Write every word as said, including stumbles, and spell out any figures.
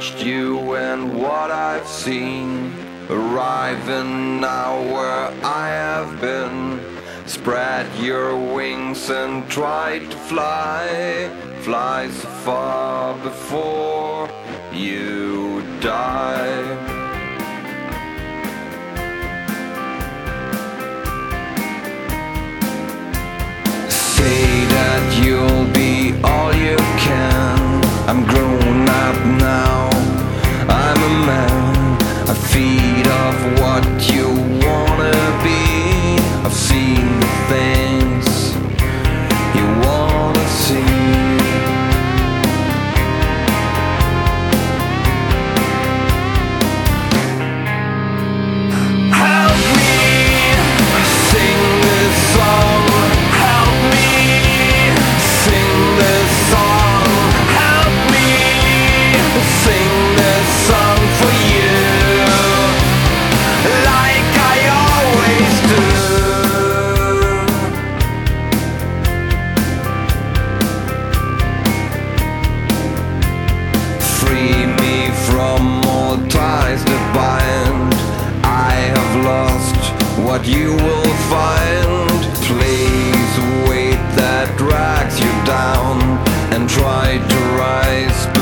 watched you and what I've seen, arriving now where I have been. Spread your wings and try to fly, fly so far before you die. Say that you'll be all you can. I'm grown up now, I'm a man. I feed off what you wanna be. I've seen the things you wanna see. Help me sing this song. Help me sing this song. Help me sing this song for you, like I always do. Free me from all ties that bind. I have lost what you will find. Please wait that drags you down and try to rise.